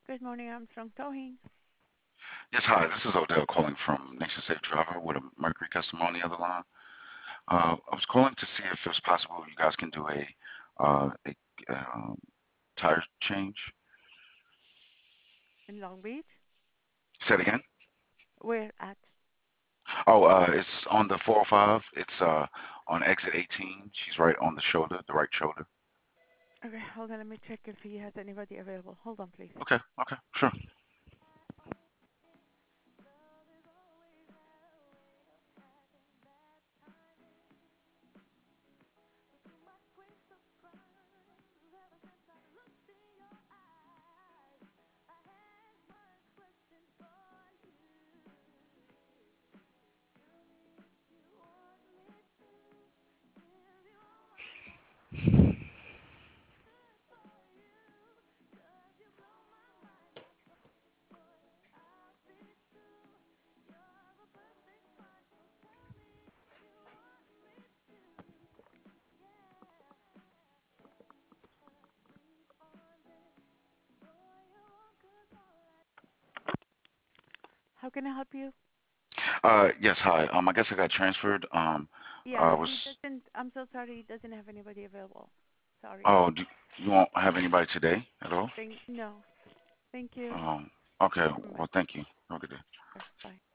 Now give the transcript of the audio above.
Good morning, Armstrong Towing. Yes, hi. This is Odell calling from Nation Safe Driver with a Mercury customer on the other line. I was calling to see if it was possible you guys can do a tire change. In Long Beach. Say it again. Where at? Oh, it's on the 405. It's on exit 18. She's right on the shoulder, the right shoulder. Okay, hold on. Let me check if he has anybody available. Hold on, please. Okay, okay, sure. How can I help you? Yes, hi. I guess I got transferred. Yeah, I he was. doesn't. I'm so sorry. He doesn't have anybody available. Sorry. Oh, you won't have anybody today at all? No. Thank you. Um, okay. Bye. Well, thank you. Have a good day. Bye.